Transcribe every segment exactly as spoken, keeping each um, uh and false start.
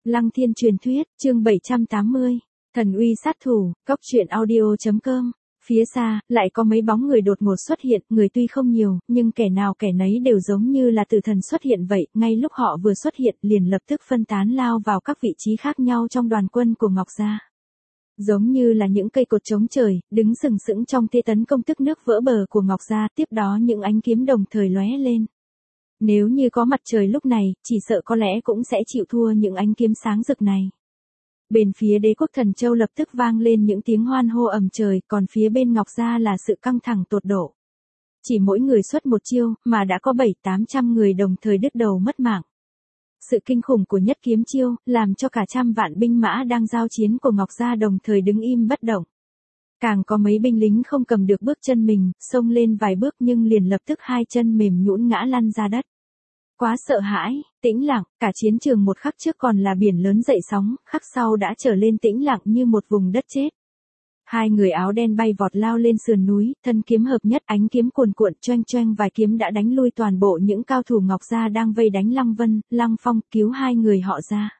Lăng Thiên truyền thuyết, chương bảy trăm tám mươi. Thần uy sát thủ, cốc truyện audio.com. Phía xa, lại có mấy bóng người đột ngột xuất hiện, người tuy không nhiều, nhưng kẻ nào kẻ nấy đều giống như là tử thần xuất hiện vậy, ngay lúc họ vừa xuất hiện, liền lập tức phân tán lao vào các vị trí khác nhau trong đoàn quân của Ngọc Gia. Giống như là những cây cột chống trời, đứng sừng sững trong thế tấn công tức nước vỡ bờ của Ngọc Gia, tiếp đó những ánh kiếm đồng thời lóe lên. Nếu như có mặt trời lúc này, chỉ sợ có lẽ cũng sẽ chịu thua những ánh kiếm sáng rực này. Bên phía Đế quốc Thần Châu lập tức vang lên những tiếng hoan hô ầm trời, còn phía bên Ngọc Gia là sự căng thẳng tột độ. Chỉ mỗi người xuất một chiêu, mà đã có bảy tám trăm người đồng thời đứt đầu mất mạng. Sự kinh khủng của nhất kiếm chiêu, làm cho cả trăm vạn binh mã đang giao chiến của Ngọc Gia đồng thời đứng im bất động. Càng có mấy binh lính không cầm được bước chân mình, xông lên vài bước nhưng liền lập tức hai chân mềm nhũn ngã lăn ra đất. Quá sợ hãi, tĩnh lặng, cả chiến trường một khắc trước còn là biển lớn dậy sóng, khắc sau đã trở lên tĩnh lặng như một vùng đất chết. Hai người áo đen bay vọt lao lên sườn núi, thân kiếm hợp nhất, ánh kiếm cuồn cuộn choeng choeng, vài kiếm đã đánh lui toàn bộ những cao thủ Ngọc Gia đang vây đánh Lăng Vân, Lăng Phong, cứu hai người họ ra.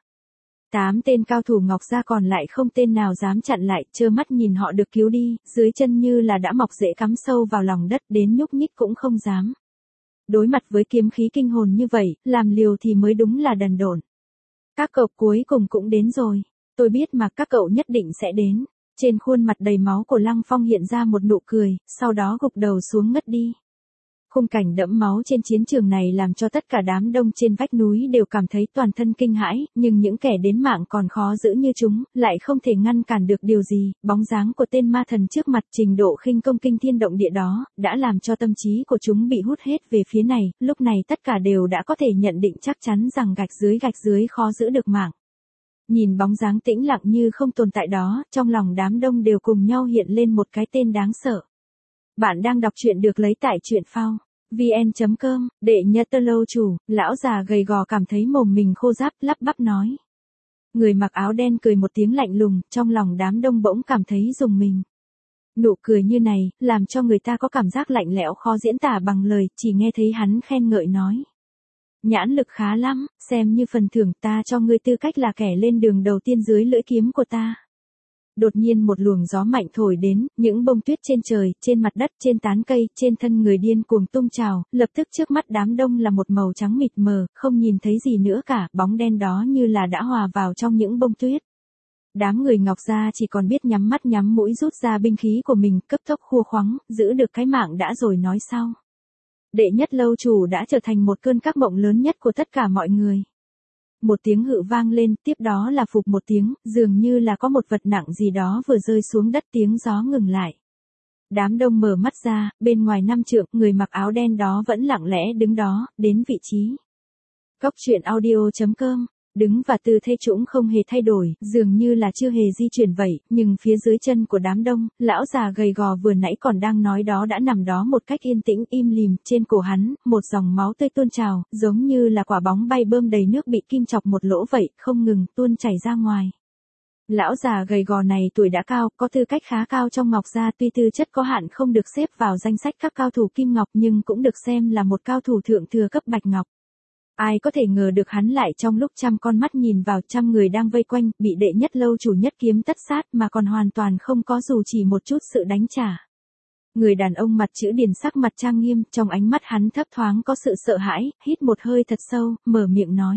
Tám tên cao thủ Ngọc Gia còn lại không tên nào dám chặn lại, trơ mắt nhìn họ được cứu đi, dưới chân như là đã mọc rễ cắm sâu vào lòng đất, đến nhúc nhích cũng không dám. Đối mặt với kiếm khí kinh hồn như vậy, làm liều thì mới đúng là đần độn. Các cậu cuối cùng cũng đến rồi. Tôi biết mà các cậu nhất định sẽ đến. Trên khuôn mặt đầy máu của Lăng Phong hiện ra một nụ cười, sau đó gục đầu xuống ngất đi. Khung cảnh đẫm máu trên chiến trường này làm cho tất cả đám đông trên vách núi đều cảm thấy toàn thân kinh hãi, nhưng những kẻ đến mạng còn khó giữ như chúng, lại không thể ngăn cản được điều gì. Bóng dáng của tên ma thần trước mặt, trình độ khinh công kinh thiên động địa đó, đã làm cho tâm trí của chúng bị hút hết về phía này, lúc này tất cả đều đã có thể nhận định chắc chắn rằng gạch dưới gạch dưới khó giữ được mạng. Nhìn bóng dáng tĩnh lặng như không tồn tại đó, trong lòng đám đông đều cùng nhau hiện lên một cái tên đáng sợ. Bạn đang đọc truyện được lấy tại truyện phao vn chấm com, Đệ Nhất Lâu Chủ, lão già gầy gò cảm thấy mồm mình khô ráp, lắp bắp nói. Người mặc áo đen cười một tiếng lạnh lùng, trong lòng đám đông bỗng cảm thấy rùng mình. Nụ cười như này, làm cho người ta có cảm giác lạnh lẽo khó diễn tả bằng lời, chỉ nghe thấy hắn khen ngợi nói. Nhãn lực khá lắm, xem như phần thưởng ta cho ngươi tư cách là kẻ lên đường đầu tiên dưới lưỡi kiếm của ta. Đột nhiên một luồng gió mạnh thổi đến, những bông tuyết trên trời, trên mặt đất, trên tán cây, trên thân người điên cuồng tung trào, lập tức trước mắt đám đông là một màu trắng mịt mờ, không nhìn thấy gì nữa cả, bóng đen đó như là đã hòa vào trong những bông tuyết. Đám người Ngọc Gia chỉ còn biết nhắm mắt nhắm mũi rút ra binh khí của mình, cấp tốc khua khoắng, giữ được cái mạng đã rồi nói sau. Đệ Nhất Lâu Chủ đã trở thành một cơn ác mộng lớn nhất của tất cả mọi người. Một tiếng hự vang lên, tiếp đó là phụp một tiếng, dường như là có một vật nặng gì đó vừa rơi xuống đất, tiếng gió ngừng lại. Đám đông mở mắt ra, bên ngoài năm trượng, người mặc áo đen đó vẫn lặng lẽ đứng đó, đến vị trí. Cốc truyện audio.com, đứng và tư thế trũng không hề thay đổi, dường như là chưa hề di chuyển vậy, nhưng phía dưới chân của đám đông, lão già gầy gò vừa nãy còn đang nói đó đã nằm đó một cách yên tĩnh im lìm, trên cổ hắn, một dòng máu tươi tuôn trào, giống như là quả bóng bay bơm đầy nước bị kim chọc một lỗ vậy, không ngừng tuôn chảy ra ngoài. Lão già gầy gò này tuổi đã cao, có tư cách khá cao trong Ngọc Gia, tuy tư chất có hạn không được xếp vào danh sách các cao thủ kim ngọc nhưng cũng được xem là một cao thủ thượng thừa cấp bạch ngọc. Ai có thể ngờ được hắn lại trong lúc trăm con mắt nhìn vào, trăm người đang vây quanh, bị Đệ Nhất Lâu Chủ nhất kiếm tất sát mà còn hoàn toàn không có dù chỉ một chút sự đánh trả. Người đàn ông mặt chữ Điền sắc mặt trang nghiêm, trong ánh mắt hắn thấp thoáng có sự sợ hãi, hít một hơi thật sâu, mở miệng nói.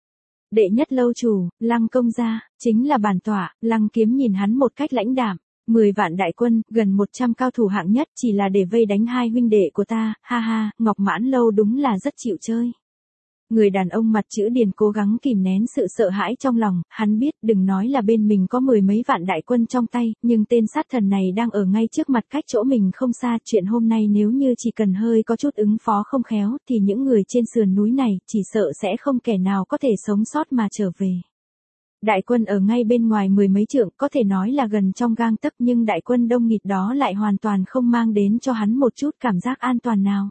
Đệ Nhất Lâu Chủ, Lăng công gia, chính là bản tọa. Lăng Kiếm nhìn hắn một cách lãnh đạm. Mười vạn đại quân, gần một trăm cao thủ hạng nhất chỉ là để vây đánh hai huynh đệ của ta, ha ha, Ngọc Mãn Lâu đúng là rất chịu chơi. Người đàn ông mặt chữ Điền cố gắng kìm nén sự sợ hãi trong lòng, hắn biết đừng nói là bên mình có mười mấy vạn đại quân trong tay, nhưng tên sát thần này đang ở ngay trước mặt cách chỗ mình không xa, chuyện hôm nay nếu như chỉ cần hơi có chút ứng phó không khéo, thì những người trên sườn núi này chỉ sợ sẽ không kẻ nào có thể sống sót mà trở về. Đại quân ở ngay bên ngoài mười mấy trượng, có thể nói là gần trong gang tấc, nhưng đại quân đông nghịt đó lại hoàn toàn không mang đến cho hắn một chút cảm giác an toàn nào.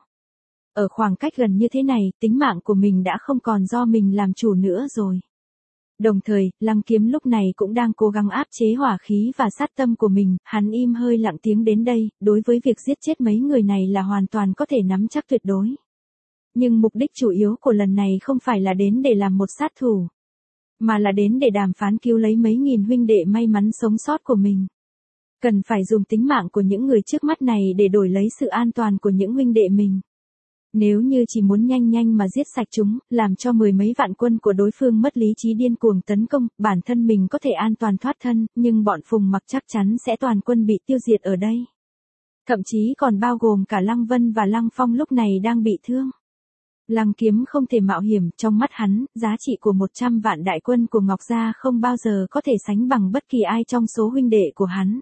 Ở khoảng cách gần như thế này, tính mạng của mình đã không còn do mình làm chủ nữa rồi. Đồng thời, Lăng Kiếm lúc này cũng đang cố gắng áp chế hỏa khí và sát tâm của mình, hắn im hơi lặng tiếng đến đây, đối với việc giết chết mấy người này là hoàn toàn có thể nắm chắc tuyệt đối. Nhưng mục đích chủ yếu của lần này không phải là đến để làm một sát thủ. mà là đến để đàm phán cứu lấy mấy nghìn huynh đệ may mắn sống sót của mình. Cần phải dùng tính mạng của những người trước mắt này để đổi lấy sự an toàn của những huynh đệ mình. Nếu như chỉ muốn nhanh nhanh mà giết sạch chúng, làm cho mười mấy vạn quân của đối phương mất lý trí điên cuồng tấn công, bản thân mình có thể an toàn thoát thân, nhưng bọn Phùng Mặc chắc chắn sẽ toàn quân bị tiêu diệt ở đây. Thậm chí còn bao gồm cả Lăng Vân và Lăng Phong lúc này đang bị thương. Lăng Kiếm không thể mạo hiểm, trong mắt hắn, giá trị của một trăm vạn đại quân của Ngọc Gia không bao giờ có thể sánh bằng bất kỳ ai trong số huynh đệ của hắn.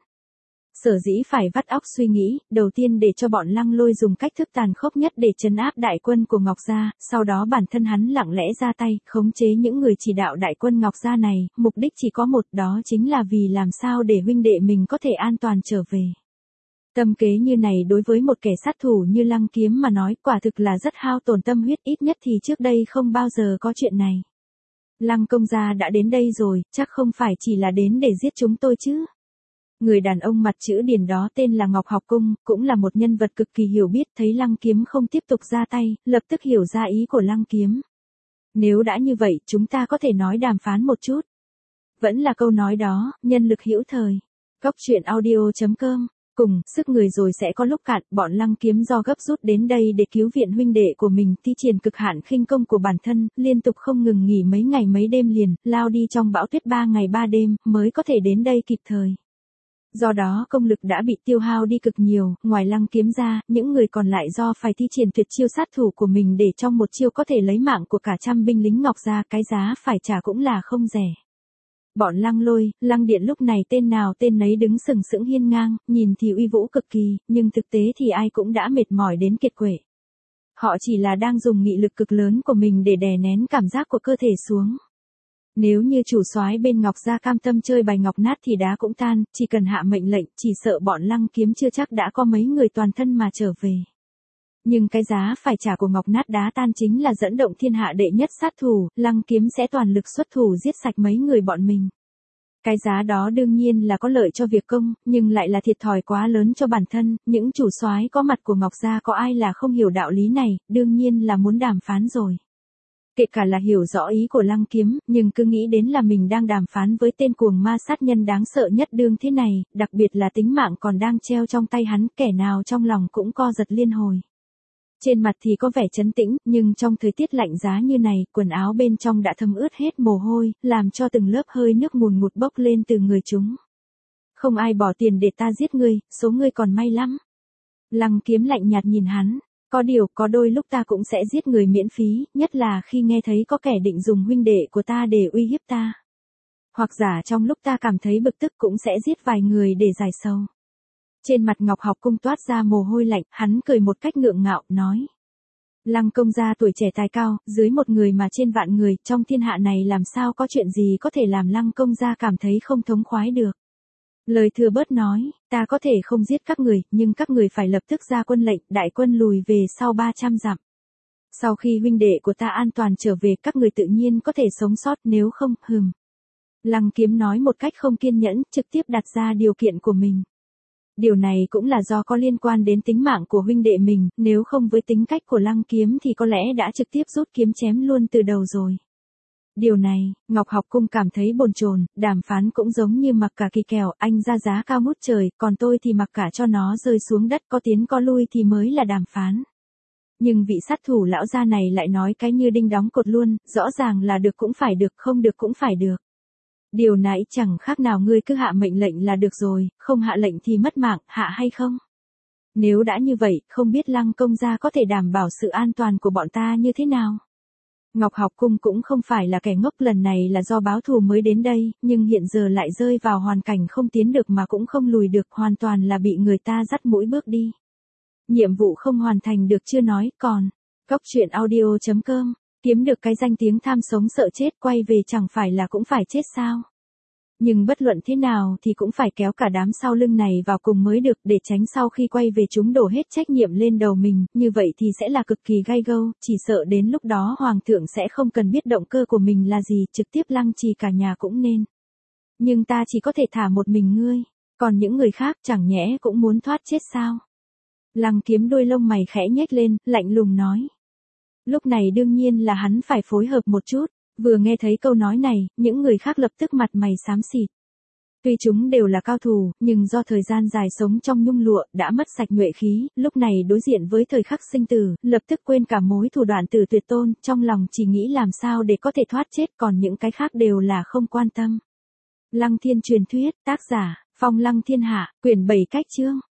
Sở dĩ phải vắt óc suy nghĩ, đầu tiên để cho bọn Lăng Lôi dùng cách thức tàn khốc nhất để trấn áp đại quân của Ngọc Gia, sau đó bản thân hắn lặng lẽ ra tay, khống chế những người chỉ đạo đại quân Ngọc Gia này, mục đích chỉ có một, đó chính là vì làm sao để huynh đệ mình có thể an toàn trở về. Tâm kế như này đối với một kẻ sát thủ như Lăng Kiếm mà nói quả thực là rất hao tổn tâm huyết, ít nhất thì trước đây không bao giờ có chuyện này. Lăng công gia đã đến đây rồi, chắc không phải chỉ là đến để giết chúng tôi chứ. Người đàn ông mặt chữ điền đó tên là Ngọc Học Cung, cũng là một nhân vật cực kỳ hiểu biết, thấy Lăng Kiếm không tiếp tục ra tay, lập tức hiểu ra ý của Lăng Kiếm. Nếu đã như vậy, chúng ta có thể nói đàm phán một chút. Vẫn là câu nói đó, nhân lực hữu thời. Cóc truyện audio chấm com. Cùng, sức người rồi sẽ có lúc cạn, bọn Lăng Kiếm do gấp rút đến đây để cứu viện huynh đệ của mình, thi triển cực hạn khinh công của bản thân, liên tục không ngừng nghỉ mấy ngày mấy đêm liền, lao đi trong bão tuyết ba ngày ba đêm, mới có thể đến đây kịp thời. Do đó công lực đã bị tiêu hao đi cực nhiều, ngoài Lăng Kiếm ra, những người còn lại do phải thi triển tuyệt chiêu sát thủ của mình để trong một chiêu có thể lấy mạng của cả trăm binh lính Ngọc Gia, cái giá phải trả cũng là không rẻ. Bọn Lăng Lôi, Lăng Điện lúc này tên nào tên nấy đứng sừng sững hiên ngang, nhìn thì uy vũ cực kỳ, nhưng thực tế thì ai cũng đã mệt mỏi đến kiệt quệ. Họ chỉ là đang dùng nghị lực cực lớn của mình để đè nén cảm giác của cơ thể xuống. Nếu như chủ soái bên Ngọc Gia cam tâm chơi bài ngọc nát thì đá cũng tan, chỉ cần hạ mệnh lệnh, chỉ sợ bọn Lăng Kiếm chưa chắc đã có mấy người toàn thân mà trở về. Nhưng cái giá phải trả của ngọc nát đá tan chính là dẫn động thiên hạ đệ nhất sát thủ, Lăng Kiếm sẽ toàn lực xuất thủ giết sạch mấy người bọn mình. Cái giá đó đương nhiên là có lợi cho việc công, nhưng lại là thiệt thòi quá lớn cho bản thân, những chủ soái có mặt của Ngọc Gia có ai là không hiểu đạo lý này, đương nhiên là muốn đàm phán rồi. Kể cả là hiểu rõ ý của Lăng Kiếm, nhưng cứ nghĩ đến là mình đang đàm phán với tên cuồng ma sát nhân đáng sợ nhất đương thế này, đặc biệt là tính mạng còn đang treo trong tay hắn, kẻ nào trong lòng cũng co giật liên hồi. Trên mặt thì có vẻ trấn tĩnh, nhưng trong thời tiết lạnh giá như này, quần áo bên trong đã thấm ướt hết mồ hôi, làm cho từng lớp hơi nước mùn ngụt bốc lên từ người chúng. Không ai bỏ tiền để ta giết ngươi, số ngươi còn may lắm. Lăng Kiếm lạnh nhạt nhìn hắn. Có điều, có đôi lúc ta cũng sẽ giết người miễn phí, nhất là khi nghe thấy có kẻ định dùng huynh đệ của ta để uy hiếp ta. Hoặc giả trong lúc ta cảm thấy bực tức cũng sẽ giết vài người để giải sầu. Trên mặt Ngọc Học Cung toát ra mồ hôi lạnh, hắn cười một cách ngượng ngạo, nói. Lăng công gia tuổi trẻ tài cao, dưới một người mà trên vạn người, trong thiên hạ này làm sao có chuyện gì có thể làm Lăng công gia cảm thấy không thống khoái được. Lời thừa bớt nói, ta có thể không giết các người, nhưng các người phải lập tức ra quân lệnh, đại quân lùi về sau ba trăm dặm. Sau khi huynh đệ của ta an toàn trở về, các người tự nhiên có thể sống sót, nếu không, hừm. Lăng Kiếm nói một cách không kiên nhẫn, trực tiếp đặt ra điều kiện của mình. Điều này cũng là do có liên quan đến tính mạng của huynh đệ mình, nếu không với tính cách của Lăng Kiếm thì có lẽ đã trực tiếp rút kiếm chém luôn từ đầu rồi. Điều này, Ngọc Học Cung cảm thấy bồn chồn, đàm phán cũng giống như mặc cả kỳ kèo, anh ra giá cao ngút trời, còn tôi thì mặc cả cho nó rơi xuống đất, có tiến có lui thì mới là đàm phán. Nhưng vị sát thủ lão gia này lại nói cái như đinh đóng cột luôn, rõ ràng là được cũng phải được, không được cũng phải được. Điều này chẳng khác nào ngươi cứ hạ mệnh lệnh là được rồi, không hạ lệnh thì mất mạng, hạ hay không? Nếu đã như vậy, không biết Lăng công gia có thể đảm bảo sự an toàn của bọn ta như thế nào? Ngọc Học Cung cũng không phải là kẻ ngốc, lần này là do báo thù mới đến đây, nhưng hiện giờ lại rơi vào hoàn cảnh không tiến được mà cũng không lùi được, hoàn toàn là bị người ta dắt mũi bước đi. Nhiệm vụ không hoàn thành được chưa nói, còn, cóc truyện audio chấm com, kiếm được cái danh tiếng tham sống sợ chết, quay về chẳng phải là cũng phải chết sao? Nhưng bất luận thế nào thì cũng phải kéo cả đám sau lưng này vào cùng mới được, để tránh sau khi quay về chúng đổ hết trách nhiệm lên đầu mình, như vậy thì sẽ là cực kỳ gay gâu, chỉ sợ đến lúc đó hoàng thượng sẽ không cần biết động cơ của mình là gì, trực tiếp lăng trì cả nhà cũng nên. Nhưng ta chỉ có thể thả một mình ngươi, còn những người khác chẳng nhẽ cũng muốn thoát chết sao? Lăng Kiếm đôi lông mày khẽ nhếch lên, lạnh lùng nói. Lúc này đương nhiên là hắn phải phối hợp một chút. Vừa nghe thấy câu nói này, những người khác lập tức mặt mày xám xịt. Tuy chúng đều là cao thủ, nhưng do thời gian dài sống trong nhung lụa, đã mất sạch nhuệ khí, lúc này đối diện với thời khắc sinh tử, lập tức quên cả mối thù đoạn từ tuyệt tôn, trong lòng chỉ nghĩ làm sao để có thể thoát chết, còn những cái khác đều là không quan tâm. Lăng Thiên truyền thuyết, tác giả, Phong Lăng Thiên Hạ, quyển bảy cách chương.